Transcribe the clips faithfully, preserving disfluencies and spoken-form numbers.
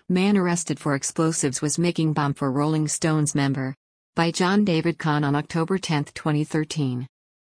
Man arrested for explosives was making bomb for Rolling Stones member. By John David Kahn on October tenth, twenty thirteen.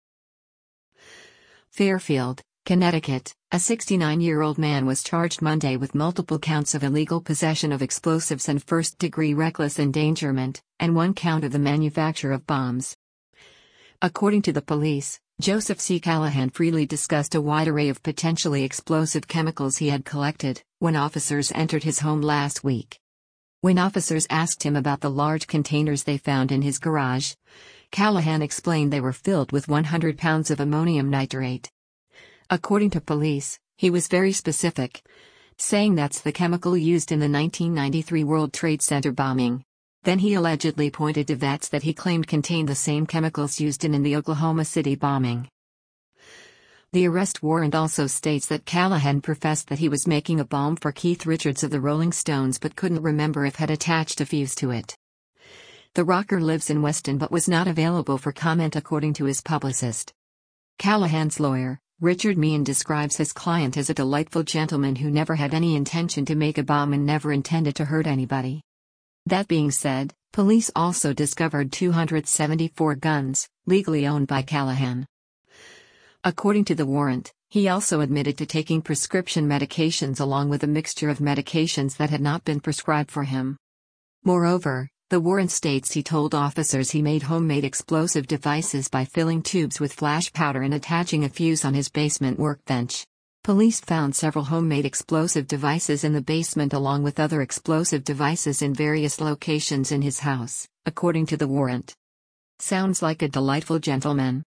Fairfield, Connecticut, a sixty-nine-year-old man was charged Monday with multiple counts of illegal possession of explosives and first-degree reckless endangerment, and one count of the manufacture of bombs. According to the police, Joseph C. Callahan freely discussed a wide array of potentially explosive chemicals he had collected when officers entered his home last week. When officers asked him about the large containers they found in his garage, Callahan explained they were filled with one hundred pounds of ammonium nitrate. According to police, he was very specific, saying that's the chemical used in the nineteen ninety-three World Trade Center bombing. Then he allegedly pointed to vats that he claimed contained the same chemicals used in, in the Oklahoma City bombing. The arrest warrant also states that Callahan professed that he was making a bomb for Keith Richards of the Rolling Stones but couldn't remember if had attached a fuse to it. The rocker lives in Weston but was not available for comment according to his publicist. Callahan's lawyer, Richard Meehan, describes his client as a delightful gentleman who never had any intention to make a bomb and never intended to hurt anybody. That being said, police also discovered two hundred seventy-four guns, legally owned by Callahan. According to the warrant, he also admitted to taking prescription medications along with a mixture of medications that had not been prescribed for him. Moreover, the warrant states he told officers he made homemade explosive devices by filling tubes with flash powder and attaching a fuse on his basement workbench. Police found several homemade explosive devices in the basement along with other explosive devices in various locations in his house, according to the warrant. Sounds like a delightful gentleman.